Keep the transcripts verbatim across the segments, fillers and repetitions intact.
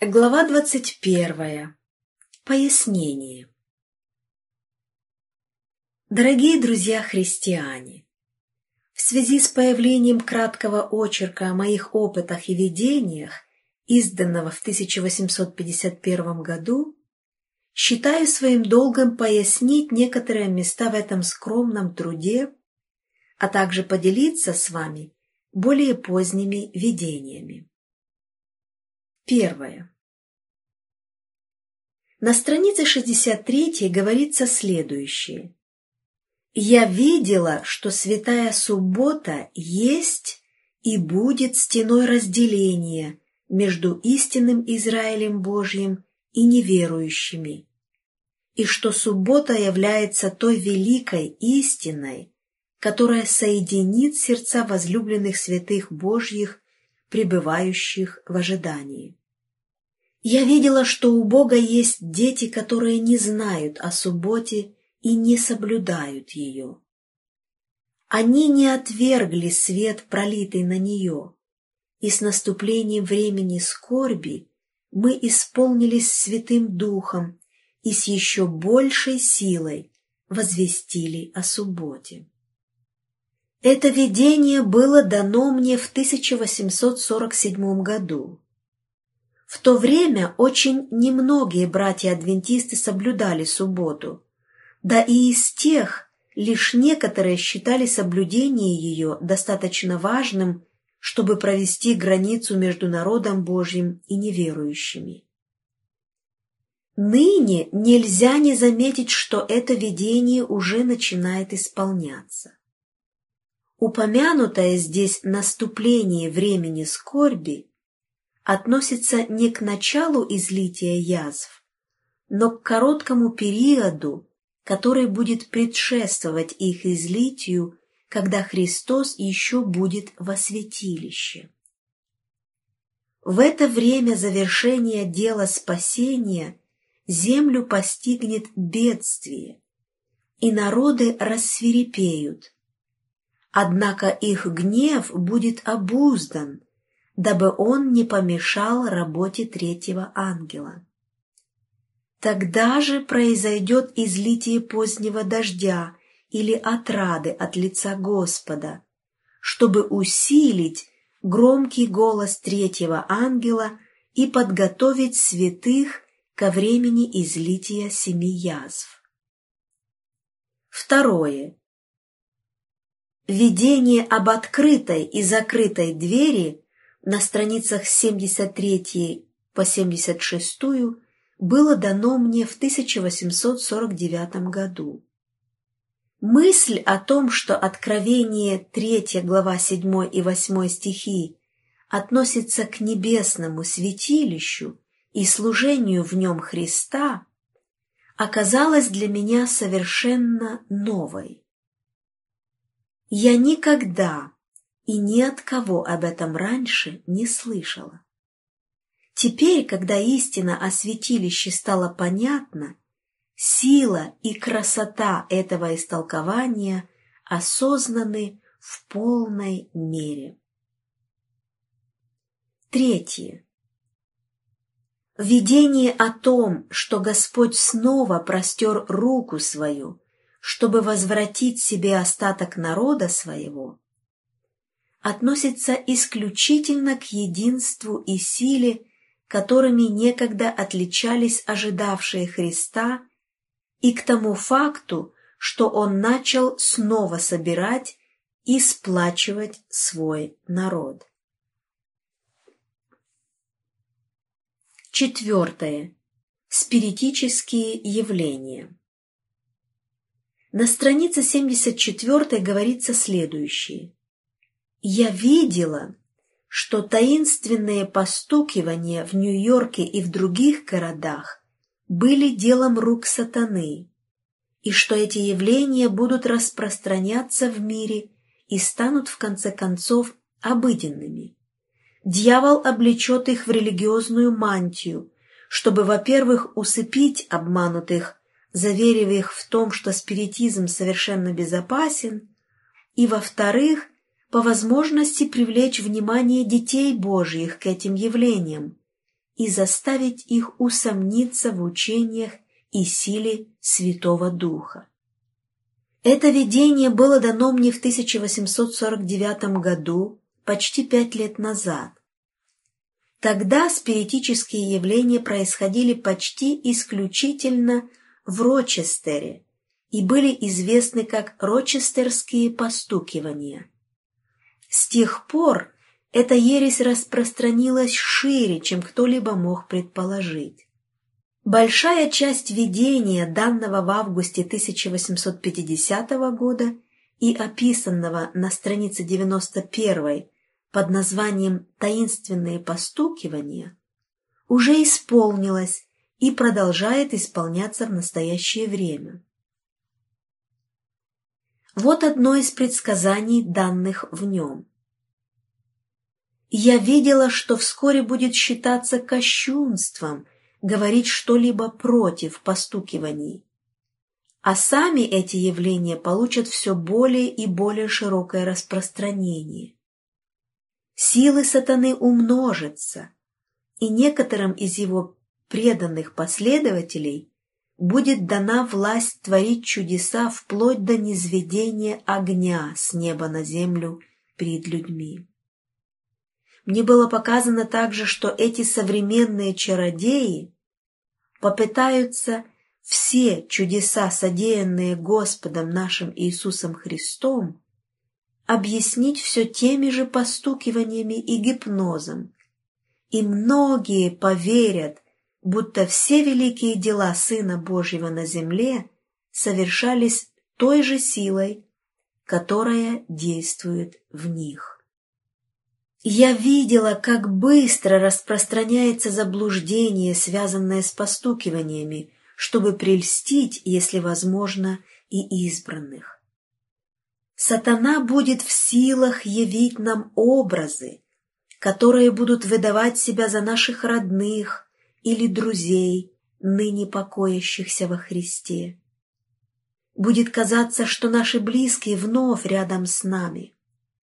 Глава двадцать первая. Пояснение. Дорогие друзья-христиане, в связи с появлением краткого очерка о моих опытах и видениях, изданного в тысяча восемьсот пятьдесят первом году, считаю своим долгом пояснить некоторые места в этом скромном труде, а также поделиться с вами более поздними видениями. Первое. На странице шестьдесят третьей говорится следующее. «Я видела, что Святая Суббота есть и будет стеной разделения между истинным Израилем Божьим и неверующими, и что суббота является той великой истиной, которая соединит сердца возлюбленных святых Божьих, пребывающих в ожидании. Я видела, что у Бога есть дети, которые не знают о субботе и не соблюдают ее. Они не отвергли свет, пролитый на нее, и с наступлением времени скорби мы исполнились Святым Духом и с еще большей силой возвестили о субботе. Это видение было дано мне в тысяча восемьсот сорок седьмом году. В то время очень немногие братья-адвентисты соблюдали субботу, да и из тех лишь некоторые считали соблюдение ее достаточно важным, чтобы провести границу между народом Божьим и неверующими. Ныне нельзя не заметить, что это видение уже начинает исполняться. Упомянутое здесь наступление времени скорби относится не к началу излития язв, но к короткому периоду, который будет предшествовать их излитию, когда Христос еще будет во святилище. В это время завершения дела спасения землю постигнет бедствие, и народы рассвирепеют. Однако их гнев будет обуздан, дабы он не помешал работе третьего ангела. Тогда же произойдет излитие позднего дождя или отрады от лица Господа, чтобы усилить громкий голос третьего ангела и подготовить святых ко времени излития семи язв. Второе. Видение об открытой и закрытой двери на страницах с семьдесят третьей по семьдесят шестую было дано мне в тысяча восемьсот сорок девятом году. Мысль о том, что Откровение третья глава седьмой и восьмой стихи относится к небесному святилищу и служению в нем Христа, оказалась для меня совершенно новой. Я никогда и ни от кого об этом раньше не слышала. Теперь, когда истина о святилище стала понятна, сила и красота этого истолкования осознаны в полной мере. Третье. Видение о том, что Господь снова простер руку свою, чтобы возвратить себе остаток народа своего, относится исключительно к единству и силе, которыми некогда отличались ожидавшие Христа, и к тому факту, что Он начал снова собирать и сплачивать свой народ. Четвертое. Спиритические явления. На странице семьдесят четвёртой говорится следующее. «Я видела, что таинственные постукивания в Нью-Йорке и в других городах были делом рук сатаны, и что эти явления будут распространяться в мире и станут в конце концов обыденными. Дьявол облечет их в религиозную мантию, чтобы, во-первых, усыпить обманутых, заверив их в том, что спиритизм совершенно безопасен, и, во-вторых, по возможности привлечь внимание детей Божьих к этим явлениям, и заставить их усомниться в учениях и силе Святого Духа. Это видение было дано мне в тысяча восемьсот сорок девятом году, почти пять лет назад. Тогда спиритические явления происходили почти исключительно в Рочестере и были известны как рочестерские постукивания. С тех пор эта ересь распространилась шире, чем кто-либо мог предположить. Большая часть видения, данного в августе тысяча восемьсот пятидесятого года и описанного на странице девяносто первой под названием «Таинственные постукивания», уже исполнилась и продолжает исполняться в настоящее время. Вот одно из предсказаний, данных в нем. «Я видела, что вскоре будет считаться кощунством говорить что-либо против постукиваний, а сами эти явления получат все более и более широкое распространение. Силы сатаны умножатся, и некоторым из его преданных последователей будет дана власть творить чудеса вплоть до низведения огня с неба на землю перед людьми. Мне было показано также, что эти современные чародеи попытаются все чудеса, содеянные Господом нашим Иисусом Христом, объяснить все теми же постукиваниями и гипнозом, и многие поверят, будто все великие дела Сына Божьего на земле совершались той же силой, которая действует в них. Я видела, как быстро распространяется заблуждение, связанное с постукиваниями, чтобы прельстить, если возможно, и избранных. Сатана будет в силах явить нам образы, которые будут выдавать себя за наших родных или друзей, ныне покоящихся во Христе. Будет казаться, что наши близкие вновь рядом с нами.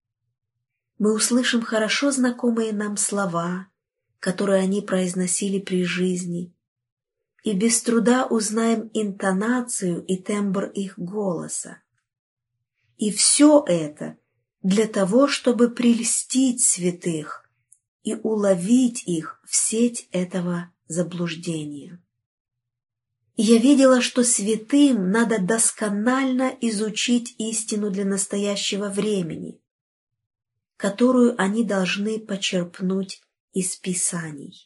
Мы услышим хорошо знакомые нам слова, которые они произносили при жизни, и без труда узнаем интонацию и тембр их голоса. И все это для того, чтобы прельстить святых и уловить их в сеть этого заблуждения. Я видела, что святым надо досконально изучить истину для настоящего времени, которую они должны почерпнуть из Писаний.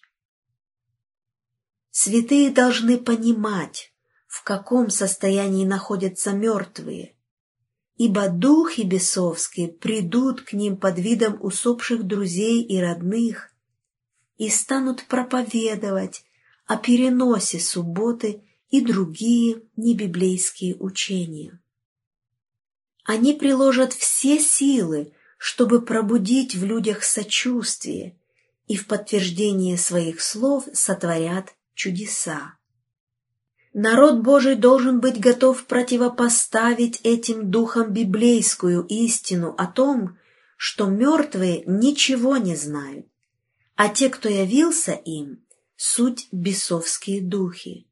Святые должны понимать, в каком состоянии находятся мертвые, ибо духи бесовские придут к ним под видом усопших друзей и родных и станут проповедовать о переносе субботы и другие небиблейские учения. Они приложат все силы, чтобы пробудить в людях сочувствие, и в подтверждение своих слов сотворят чудеса. Народ Божий должен быть готов противопоставить этим духам библейскую истину о том, что мертвые ничего не знают, а те, кто явился им, суть бесовские духи.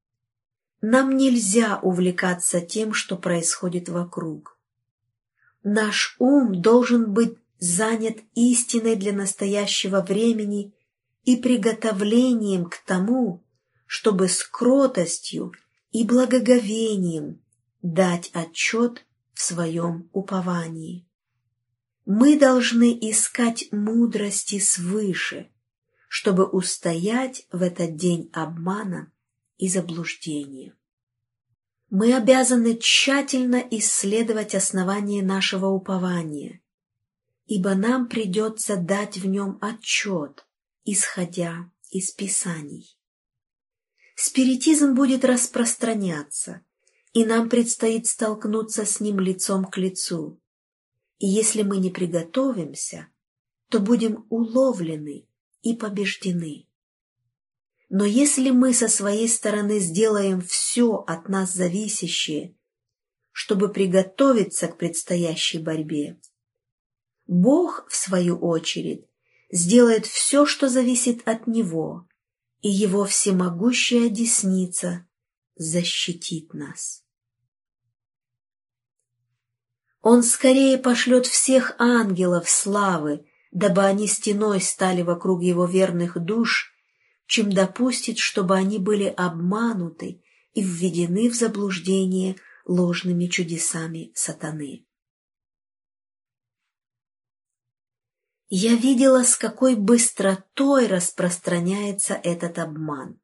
Нам нельзя увлекаться тем, что происходит вокруг. Наш ум должен быть занят истиной для настоящего времени и приготовлением к тому, чтобы с кротостью и благоговением дать отчет в своем уповании. Мы должны искать мудрости свыше, чтобы устоять в этот день обмана и заблуждения. Мы обязаны тщательно исследовать основание нашего упования, ибо нам придется дать в нем отчет, исходя из Писаний. Спиритизм будет распространяться, и нам предстоит столкнуться с ним лицом к лицу. И если мы не приготовимся, то будем уловлены и побеждены. Но если мы со своей стороны сделаем все от нас зависящее, чтобы приготовиться к предстоящей борьбе, Бог, в свою очередь, сделает все, что зависит от Него, и Его всемогущая десница защитит нас. Он скорее пошлет всех ангелов славы, дабы они стеной стали вокруг Его верных душ, чем допустит, чтобы они были обмануты и введены в заблуждение ложными чудесами сатаны. Я видела, с какой быстротой распространяется этот обман.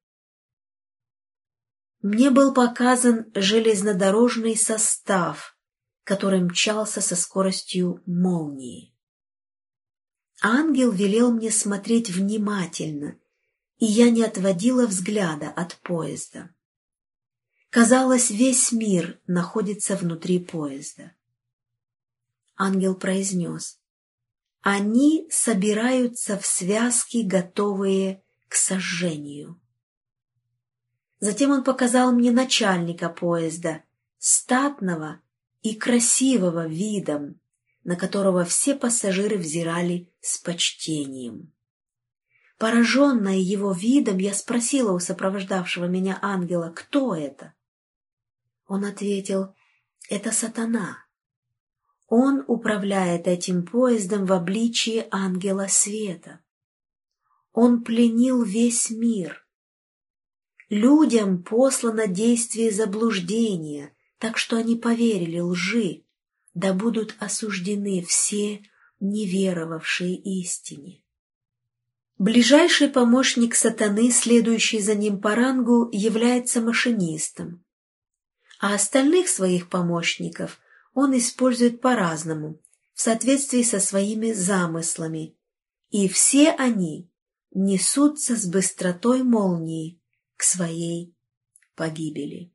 Мне был показан железнодорожный состав, который мчался со скоростью молнии. Ангел велел мне смотреть внимательно, и я не отводила взгляда от поезда. Казалось, весь мир находится внутри поезда. Ангел произнес: «Они собираются в связки, готовые к сожжению». Затем он показал мне начальника поезда, статного и красивого видом, на которого все пассажиры взирали с почтением. Пораженная его видом, я спросила у сопровождавшего меня ангела, кто это. Он ответил: «Это сатана. Он управляет этим поездом в обличии ангела света. Он пленил весь мир. Людям послано действие заблуждения, так что они поверили лжи, да будут осуждены все, не веровавшие истине». Ближайший помощник сатаны, следующий за ним по рангу, является машинистом, а остальных своих помощников он использует по-разному, в соответствии со своими замыслами, и все они несутся с быстротой молнии к своей погибели.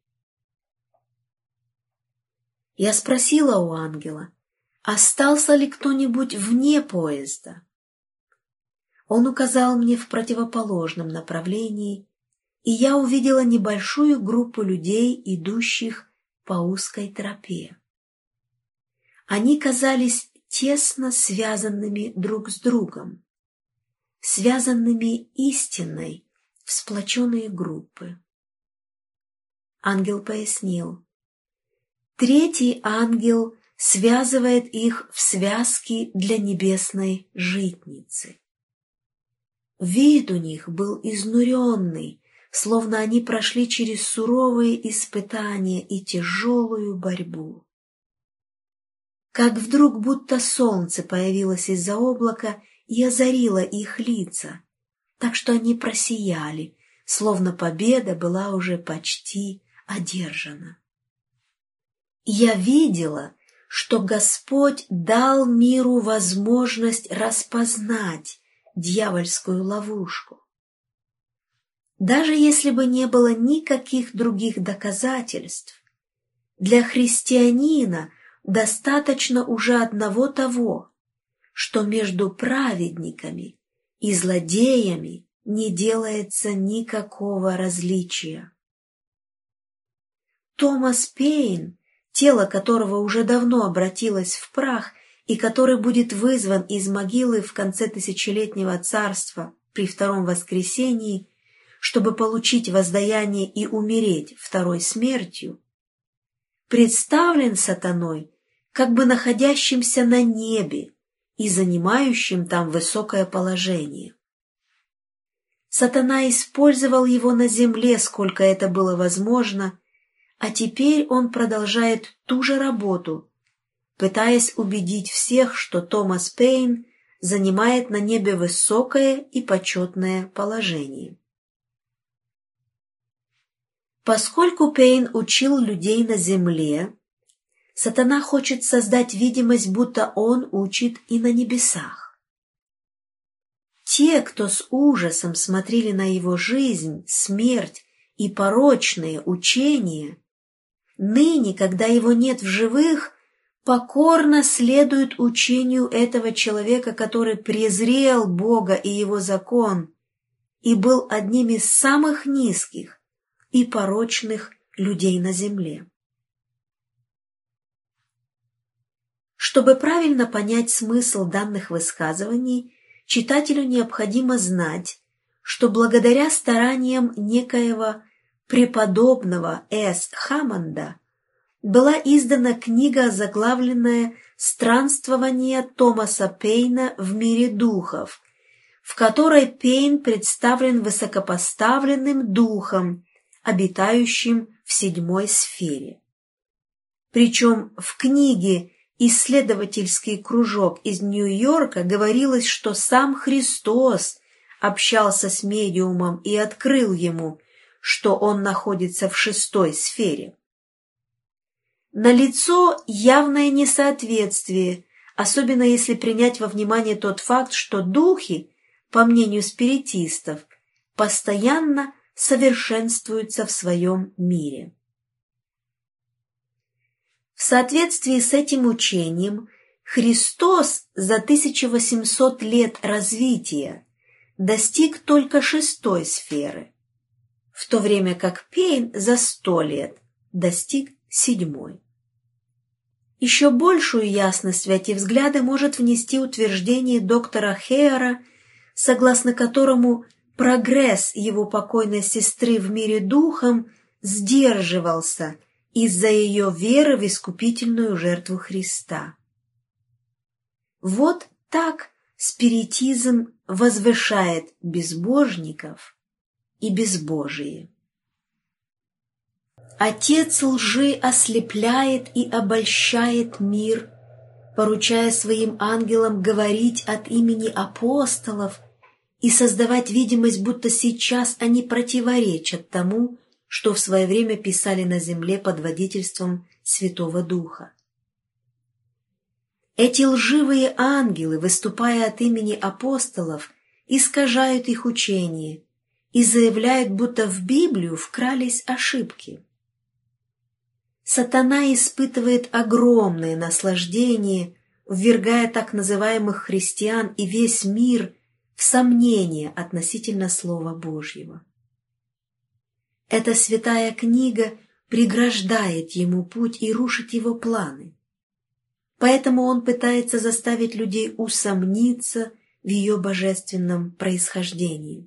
Я спросила у ангела, остался ли кто-нибудь вне поезда. Он указал мне в противоположном направлении, и я увидела небольшую группу людей, идущих по узкой тропе. Они казались тесно связанными друг с другом, связанными истиной в сплоченные группы. Ангел пояснил: третий ангел связывает их в связки для небесной житницы. Вид у них был изнуренный, словно они прошли через суровые испытания и тяжелую борьбу. Как вдруг будто солнце появилось из-за облака и озарило их лица, так что они просияли, словно победа была уже почти одержана. Я видела, что Господь дал миру возможность распознать дьявольскую ловушку. Даже если бы не было никаких других доказательств, для христианина достаточно уже одного того, что между праведниками и злодеями не делается никакого различия. Томас Пейн, тело которого уже давно обратилось в прах и который будет вызван из могилы в конце тысячелетнего царства при втором воскресении, чтобы получить воздаяние и умереть второй смертью, представлен сатаной как бы находящимся на небе и занимающим там высокое положение. Сатана использовал его на земле, сколько это было возможно, а теперь он продолжает ту же работу, пытаясь убедить всех, что Томас Пейн занимает на небе высокое и почетное положение. Поскольку Пейн учил людей на земле, сатана хочет создать видимость, будто он учит и на небесах. Те, кто с ужасом смотрели на его жизнь, смерть и порочные учения, ныне, когда его нет в живых, покорно следуют учению этого человека, который презрел Бога и его закон и был одним из самых низких и порочных людей на земле. Чтобы правильно понять смысл данных высказываний, читателю необходимо знать, что благодаря стараниям некоего преподобного С. Хаммонда была издана книга, озаглавленная «Странствование Томаса Пейна в мире духов», в которой Пейн представлен высокопоставленным духом, обитающим в седьмой сфере. Причем в книге «Исследовательский кружок» из Нью-Йорка говорилось, что сам Христос общался с медиумом и открыл ему, что он находится в шестой сфере. Налицо явное несоответствие, особенно если принять во внимание тот факт, что духи, по мнению спиритистов, постоянно совершенствуются в своем мире. В соответствии с этим учением, Христос за тысяча восемьсот лет развития достиг только шестой сферы, в то время как Пейн за сто лет достиг седьмой. Еще большую ясность в эти взгляды может внести утверждение доктора Хеера, согласно которому прогресс его покойной сестры в мире духом сдерживался из-за ее веры в искупительную жертву Христа. Вот так спиритизм возвышает безбожников и безбожие. Отец лжи ослепляет и обольщает мир, поручая своим ангелам говорить от имени апостолов и создавать видимость, будто сейчас они противоречат тому, что в свое время писали на земле под водительством Святого Духа. Эти лживые ангелы, выступая от имени апостолов, искажают их учение и заявляют, будто в Библию вкрались ошибки. Сатана испытывает огромное наслаждение, ввергая так называемых христиан и весь мир в сомнение относительно Слова Божьего. Эта святая книга преграждает ему путь и рушит его планы. Поэтому он пытается заставить людей усомниться в ее божественном происхождении.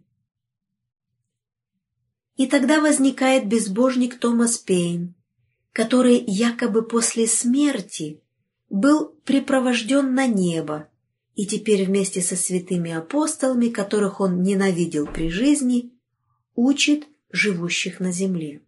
И тогда возникает безбожник Томас Пейн, который якобы после смерти был припровожден на небо и теперь вместе со святыми апостолами, которых он ненавидел при жизни, учит живущих на земле.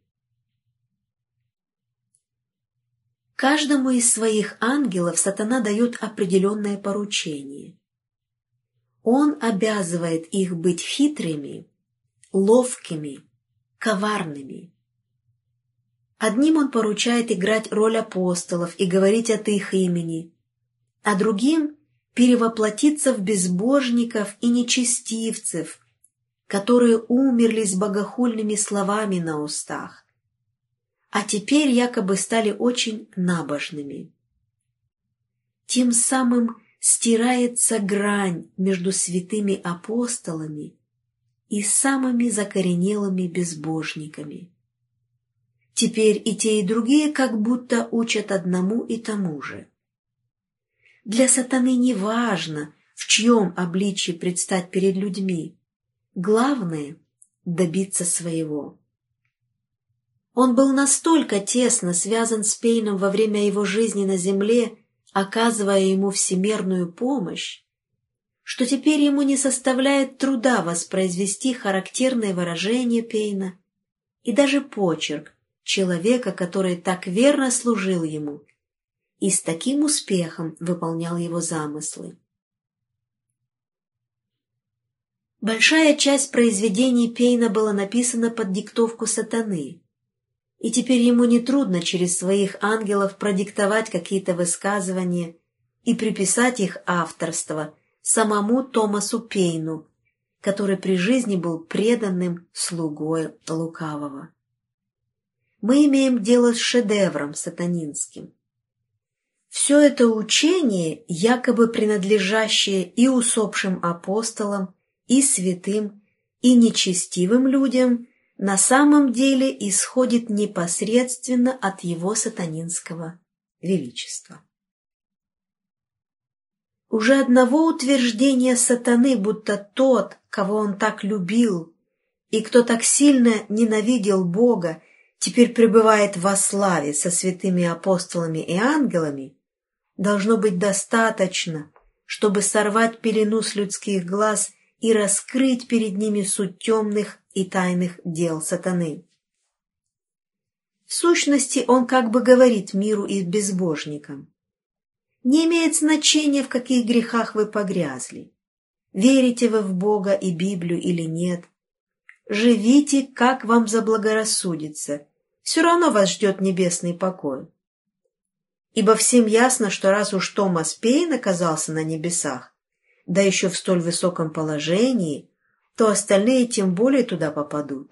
Каждому из своих ангелов сатана дает определенное поручение. Он обязывает их быть хитрыми, ловкими, коварными. Одним он поручает играть роль апостолов и говорить от их имени, а другим — перевоплотиться в безбожников и нечестивцев, которые умерли с богохульными словами на устах, а теперь якобы стали очень набожными. Тем самым стирается грань между святыми апостолами и самыми закоренелыми безбожниками. Теперь и те, и другие как будто учат одному и тому же. Для сатаны не важно, в чьем обличии предстать перед людьми. Главное — добиться своего. Он был настолько тесно связан с Пейном во время его жизни на земле, оказывая ему всемирную помощь, что теперь ему не составляет труда воспроизвести характерное выражение Пейна и даже почерк человека, который так верно служил ему и с таким успехом выполнял его замыслы. Большая часть произведений Пейна была написана под диктовку сатаны, и теперь ему нетрудно через своих ангелов продиктовать какие-то высказывания и приписать их авторство самому Томасу Пейну, который при жизни был преданным слугой лукавого. Мы имеем дело с шедевром сатанинским. Все это учение, якобы принадлежащее и усопшим апостолам, и святым, и нечестивым людям, на самом деле исходит непосредственно от его сатанинского величества. Уже одного утверждения сатаны, будто тот, кого он так любил, и кто так сильно ненавидел Бога, теперь пребывает во славе со святыми апостолами и ангелами, должно быть достаточно, чтобы сорвать пелену с людских глаз и раскрыть перед ними суть темных и тайных дел сатаны. В сущности, он как бы говорит миру и безбожникам: не имеет значения, в каких грехах вы погрязли, верите вы в Бога и Библию или нет, живите, как вам заблагорассудится, все равно вас ждет небесный покой. Ибо всем ясно, что раз уж Томас Пейн оказался на небесах, да еще в столь высоком положении, то остальные тем более туда попадут.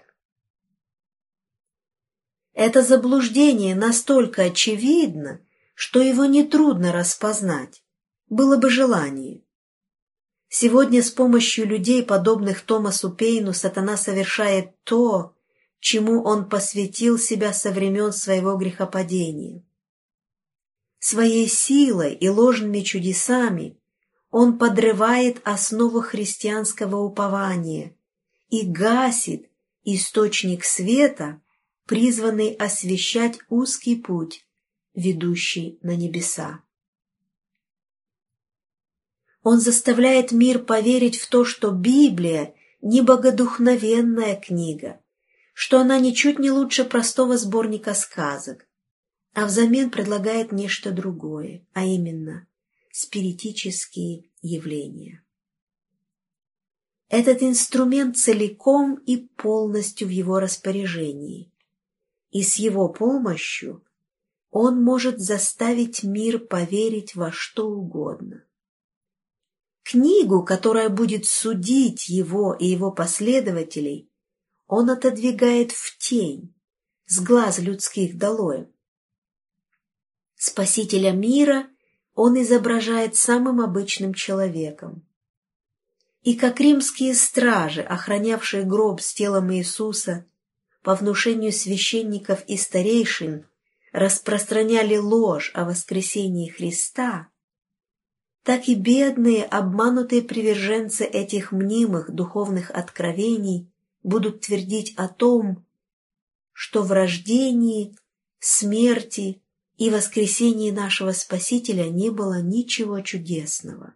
Это заблуждение настолько очевидно, что его нетрудно распознать, было бы желание. Сегодня с помощью людей, подобных Томасу Пейну, сатана совершает то, чему он посвятил себя со времен своего грехопадения. Своей силой и ложными чудесами он подрывает основу христианского упования и гасит источник света, призванный освещать узкий путь, ведущий на небеса. Он заставляет мир поверить в то, что Библия не богодухновенная книга, что она ничуть не лучше простого сборника сказок, а взамен предлагает нечто другое, а именно спиритические явления. Этот инструмент целиком и полностью в его распоряжении, и с его помощью он может заставить мир поверить во что угодно. Книгу, которая будет судить его и его последователей, он отодвигает в тень, с глаз людских долой. Спасителя мира он изображает самым обычным человеком. И как римские стражи, охранявшие гроб с телом Иисуса, по внушению священников и старейшин распространяли ложь о воскресении Христа, так и бедные, обманутые приверженцы этих мнимых духовных откровений будут твердить о том, что в рождении, смерти и воскресении нашего Спасителя не было ничего чудесного.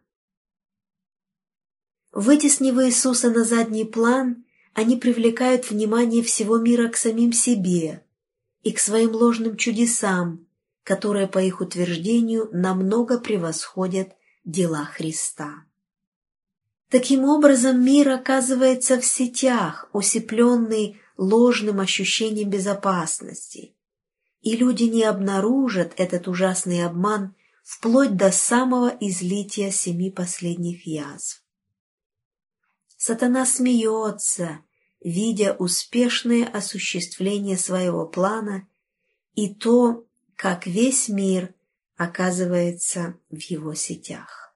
Вытеснив Иисуса на задний план, они привлекают внимание всего мира к самим себе и к своим ложным чудесам, которые, по их утверждению, намного превосходят дела Христа. Таким образом, мир оказывается в сетях, усыпленный ложным ощущением безопасности, и люди не обнаружат этот ужасный обман вплоть до самого излития семи последних язв. Сатана смеется, видя успешное осуществление своего плана и то, как весь мир оказывается в его сетях.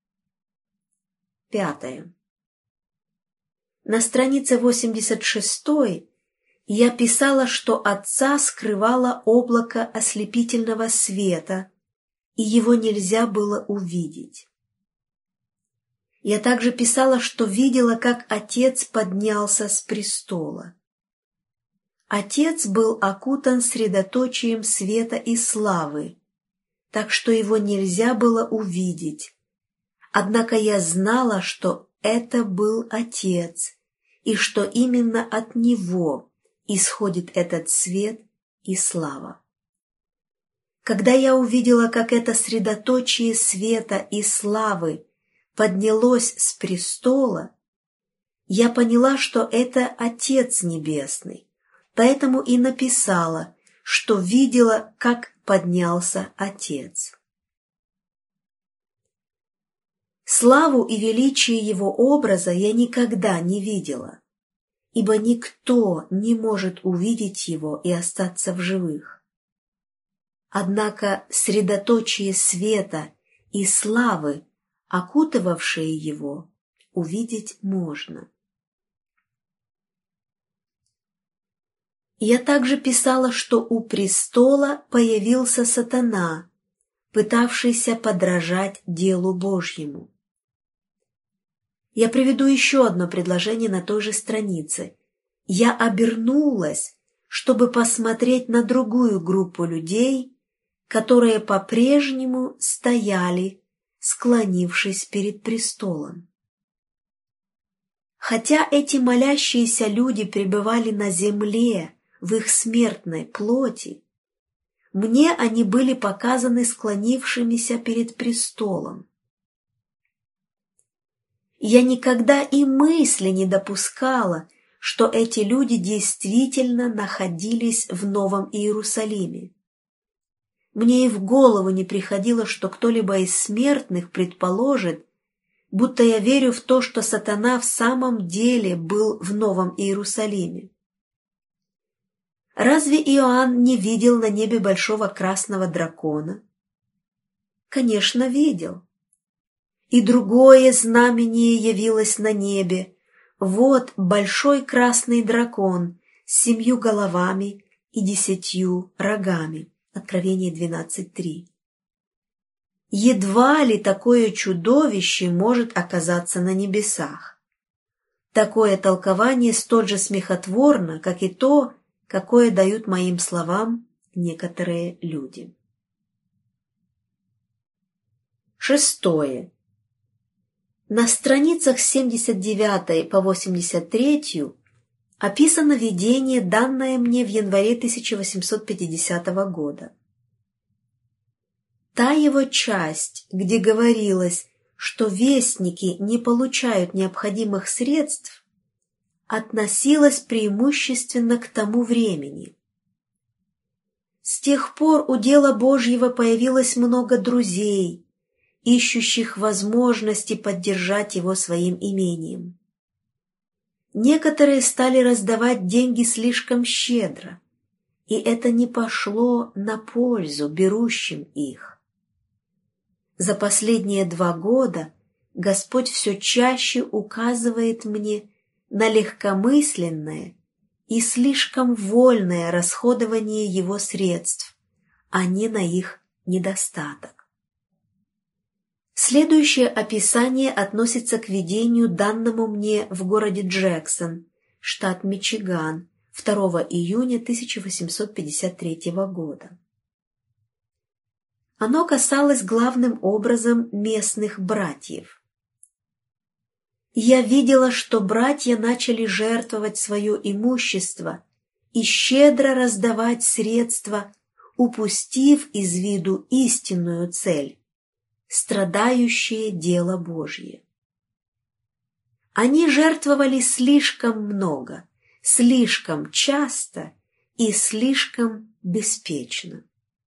Пятое. На странице восемьдесят шестой я писала, что Отца скрывало облако ослепительного света, и его нельзя было увидеть. Я также писала, что видела, как Отец поднялся с престола. Отец был окутан средоточием света и славы, так что его нельзя было увидеть. Однако я знала, что это был Отец, и что именно от Него исходит этот свет и слава. Когда я увидела, как это средоточие света и славы поднялось с престола, я поняла, что это Отец Небесный, поэтому и написала, что видела, как поднялся Отец. Славу и величие Его образа я никогда не видела, ибо никто не может увидеть Его и остаться в живых. Однако средоточие света и славы, окутывавшие Его, увидеть можно. Я также писала, что у престола появился сатана, пытавшийся подражать делу Божьему. Я приведу еще одно предложение на той же странице. Я обернулась, чтобы посмотреть на другую группу людей, которые по-прежнему стояли, склонившись перед престолом. Хотя эти молящиеся люди пребывали на земле в их смертной плоти, мне они были показаны склонившимися перед престолом. Я никогда и мысли не допускала, что эти люди действительно находились в Новом Иерусалиме. Мне и в голову не приходило, что кто-либо из смертных предположит, будто я верю в то, что сатана в самом деле был в Новом Иерусалиме. Разве Иоанн не видел на небе большого красного дракона? Конечно, видел. И другое знамение явилось на небе. Вот большой красный дракон с семью головами и десятью рогами. Откровение двенадцать три. Едва ли такое чудовище может оказаться на небесах. Такое толкование столь же смехотворно, как и то, какое дают моим словам некоторые люди. Шестое. На страницах с семьдесят девятой по восемьдесят третью описано видение, данное мне в январе тысяча восемьсот пятидесятого года. Та его часть, где говорилось, что вестники не получают необходимых средств, относилась преимущественно к тому времени. С тех пор у дела Божьего появилось много друзей, ищущих возможности поддержать его своим имением. Некоторые стали раздавать деньги слишком щедро, и это не пошло на пользу берущим их. За последние два года Господь все чаще указывает мне на легкомысленное и слишком вольное расходование его средств, а не на их недостаток. Следующее описание относится к видению, данному мне в городе Джексон, штат Мичиган, второго июня тысяча восемьсот пятьдесят третьего года. Оно касалось главным образом местных братьев. Я видела, что братья начали жертвовать свое имущество и щедро раздавать средства, упустив из виду истинную цель – страдающее дело Божье. Они жертвовали слишком много, слишком часто и слишком беспечно.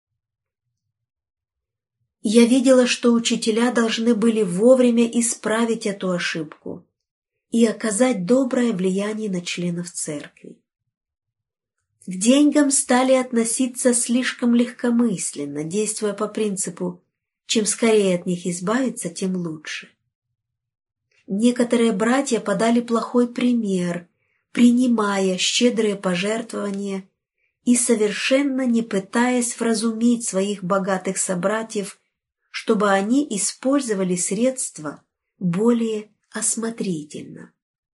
Я видела, что учителя должны были вовремя исправить эту ошибку и оказать доброе влияние на членов церкви. К деньгам стали относиться слишком легкомысленно, действуя по принципу «чем скорее от них избавиться, тем лучше». Некоторые братья подали плохой пример, принимая щедрые пожертвования и совершенно не пытаясь вразумить своих богатых собратьев, чтобы они использовали средства более осмотрительно.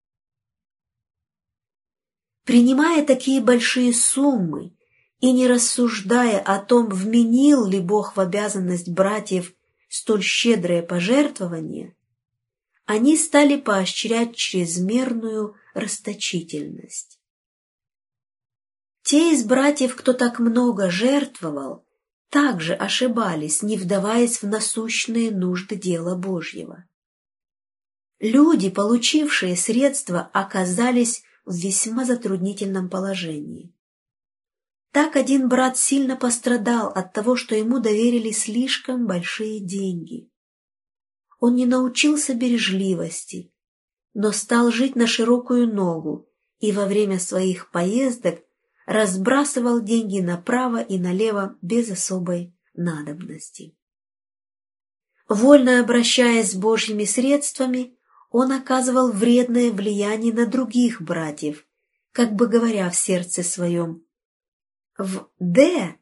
Принимая такие большие суммы и не рассуждая о том, вменил ли Бог в обязанность братьев столь щедрое пожертвование, они стали поощрять чрезмерную расточительность. Те из братьев, кто так много жертвовал, также ошибались, не вдаваясь в насущные нужды дела Божьего. Люди, получившие средства, оказались в весьма затруднительном положении. Так один брат сильно пострадал от того, что ему доверили слишком большие деньги. Он не научился бережливости, но стал жить на широкую ногу и во время своих поездок разбрасывал деньги направо и налево без особой надобности. Вольно обращаясь с Божьими средствами, он оказывал вредное влияние на других братьев, как бы говоря в сердце своем: «В Д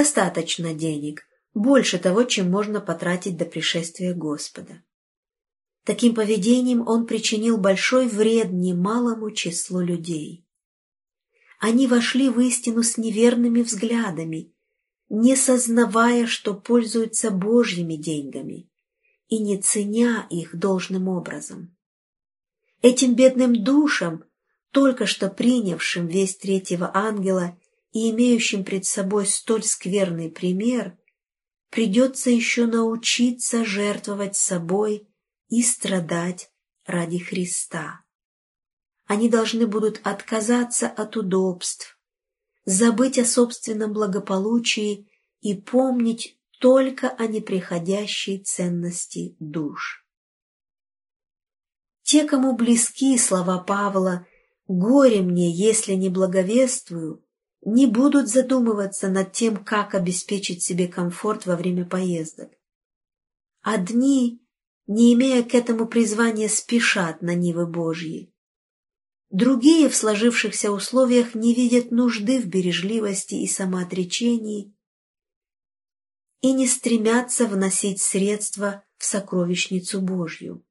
достаточно денег, больше того, чем можно потратить до пришествия Господа». Таким поведением он причинил большой вред немалому числу людей. Они вошли в истину с неверными взглядами, не сознавая, что пользуются Божьими деньгами, и не ценя их должным образом. Этим бедным душам, только что принявшим весть третьего ангела и имеющим пред собой столь скверный пример, придется еще научиться жертвовать собой и страдать ради Христа. Они должны будут отказаться от удобств, забыть о собственном благополучии и помнить только о неприходящей ценности душ. Те, кому близки слова Павла «Горе мне, если не благовествую», не будут задумываться над тем, как обеспечить себе комфорт во время поездок. Одни, не имея к этому призвания, спешат на нивы Божьи. Другие в сложившихся условиях не видят нужды в бережливости и самоотречении и не стремятся вносить средства в сокровищницу Божью.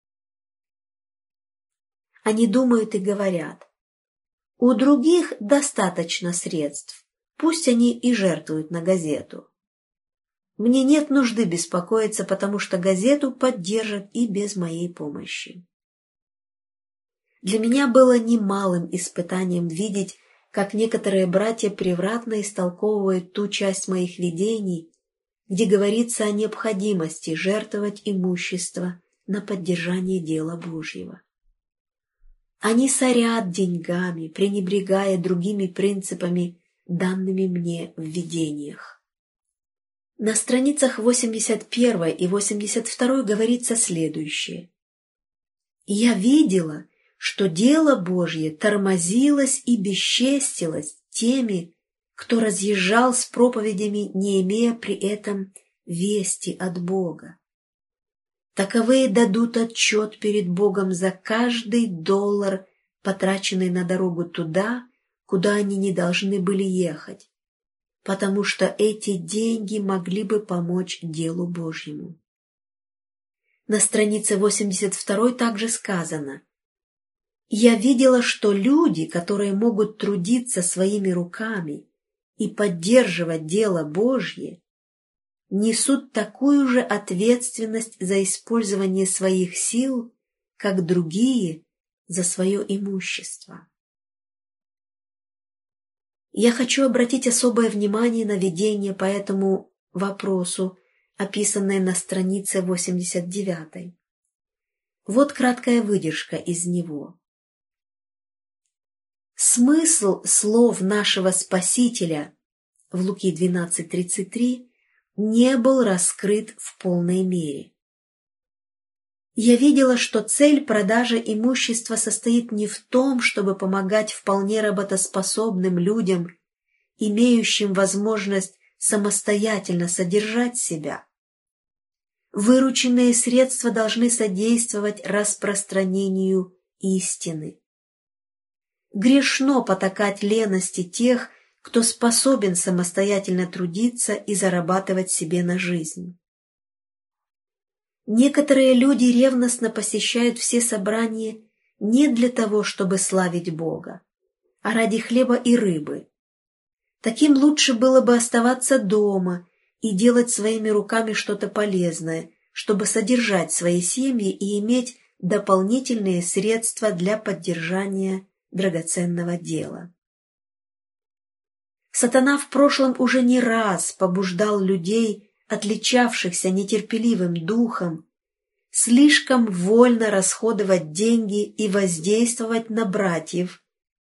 Они думают и говорят: у других достаточно средств, пусть они и жертвуют на газету. Мне нет нужды беспокоиться, потому что газету поддержат и без моей помощи. Для меня было немалым испытанием видеть, как некоторые братья превратно истолковывают ту часть моих видений, где говорится о необходимости жертвовать имущество на поддержание дела Божьего. Они сорят деньгами, пренебрегая другими принципами, данными мне в видениях. На страницах восемьдесят первой и восемьдесят второй говорится следующее. «Я видела, что дело Божье тормозилось и бесчестилось теми, кто разъезжал с проповедями, не имея при этом вести от Бога. Таковые дадут отчет перед Богом за каждый доллар, потраченный на дорогу туда, куда они не должны были ехать, потому что эти деньги могли бы помочь делу Божьему». На странице восемьдесят второй также сказано: «Я видела, что люди, которые могут трудиться своими руками и поддерживать дело Божье, несут такую же ответственность за использование своих сил, как другие за свое имущество». Я хочу обратить особое внимание на видение по этому вопросу, описанное на странице восемьдесят девятой. Вот краткая выдержка из него. Смысл слов нашего Спасителя в Луки двенадцать тридцать три не был раскрыт в полной мере. Я видела, что цель продажи имущества состоит не в том, чтобы помогать вполне работоспособным людям, имеющим возможность самостоятельно содержать себя. Вырученные средства должны содействовать распространению истины. Грешно потакать лености тех, кто способен самостоятельно трудиться и зарабатывать себе на жизнь. Некоторые люди ревностно посещают все собрания не для того, чтобы славить Бога, а ради хлеба и рыбы. Таким лучше было бы оставаться дома и делать своими руками что-то полезное, чтобы содержать свои семьи и иметь дополнительные средства для поддержания драгоценного дела. Сатана в прошлом уже не раз побуждал людей, отличавшихся нетерпеливым духом, слишком вольно расходовать деньги и воздействовать на братьев,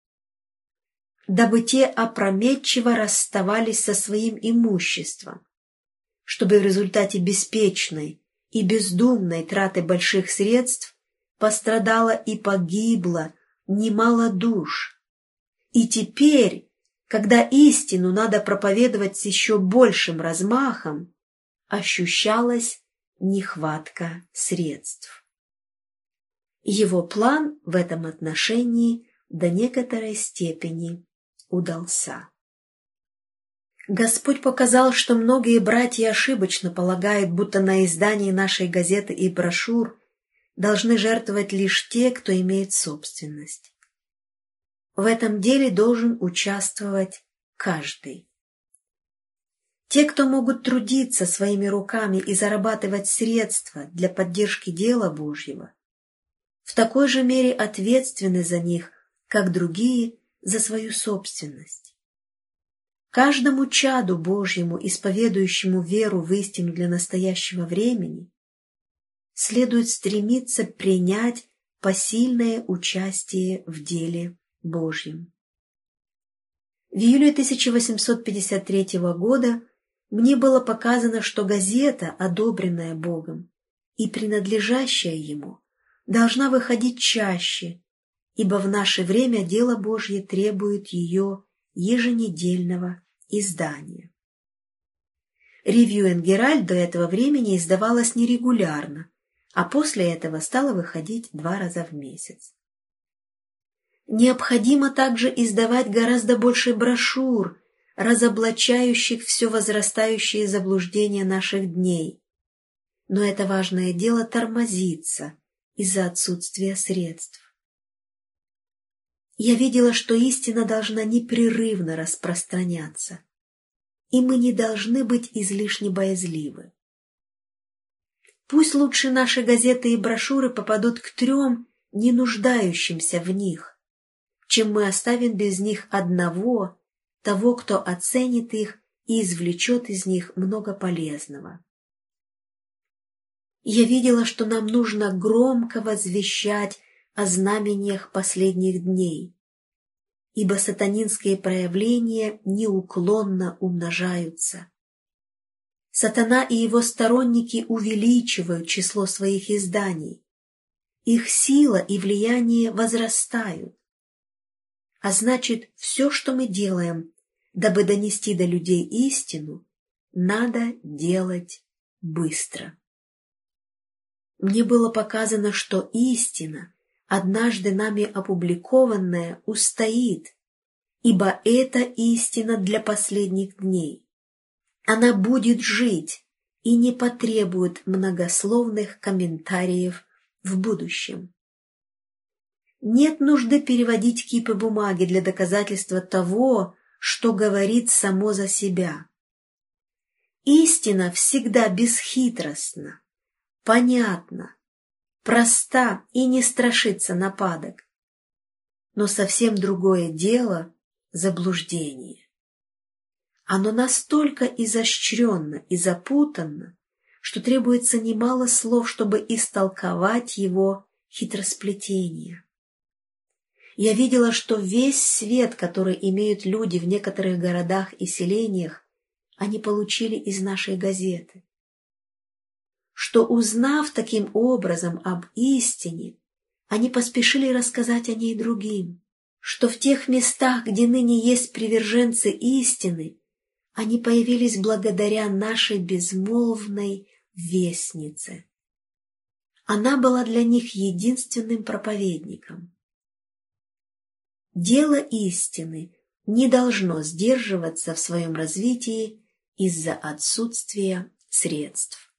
дабы те опрометчиво расставались со своим имуществом, чтобы в результате беспечной и бездумной траты больших средств пострадало и погибло немало душ. И теперь, когда истину надо проповедовать с еще большим размахом, ощущалась нехватка средств. Его план в этом отношении до некоторой степени удался. Господь показал, что многие братья ошибочно полагают, будто на издание нашей газеты и брошюр должны жертвовать лишь те, кто имеет собственность. В этом деле должен участвовать каждый. Те, кто могут трудиться своими руками и зарабатывать средства для поддержки дела Божьего, в такой же мере ответственны за них, как другие за свою собственность. Каждому чаду Божьему, исповедующему веру в истину для настоящего времени, следует стремиться принять посильное участие в деле Божьем. В июле тысяча восемьсот пятьдесят третьего года мне было показано, что газета, одобренная Богом и принадлежащая Ему, должна выходить чаще, ибо в наше время дело Божье требует ее еженедельного издания. Ревью энд Геральт до этого времени издавалось нерегулярно, а после этого стало выходить два раза в месяц. Необходимо также издавать гораздо больше брошюр, разоблачающих все возрастающие заблуждения наших дней. Но это важное дело тормозится из-за отсутствия средств. Я видела, что истина должна непрерывно распространяться, и мы не должны быть излишне боязливы. Пусть лучше наши газеты и брошюры попадут к трем, не нуждающимся в них, чем мы оставим без них одного, того, кто оценит их и извлечет из них много полезного. Я видела, что нам нужно громко возвещать о знамениях последних дней, ибо сатанинские проявления неуклонно умножаются. Сатана и его сторонники увеличивают число своих изданий, их сила и влияние возрастают. А значит, все, что мы делаем, дабы донести до людей истину, надо делать быстро. Мне было показано, что истина, однажды нами опубликованная, устоит, ибо это истина для последних дней. Она будет жить и не потребует многословных комментариев в будущем. Нет нужды переводить кипы бумаги для доказательства того, что говорит само за себя. Истина всегда бесхитростна, понятна, проста и не страшится нападок. Но совсем другое дело – заблуждение. Оно настолько изощренно и запутанно, что требуется немало слов, чтобы истолковать его хитросплетение. Я видела, что весь свет, который имеют люди в некоторых городах и селениях, они получили из нашей газеты. Что, узнав таким образом об истине, они поспешили рассказать о ней другим, что в тех местах, где ныне есть приверженцы истины, они появились благодаря нашей безмолвной вестнице. Она была для них единственным проповедником. Дело истины не должно сдерживаться в своем развитии из-за отсутствия средств.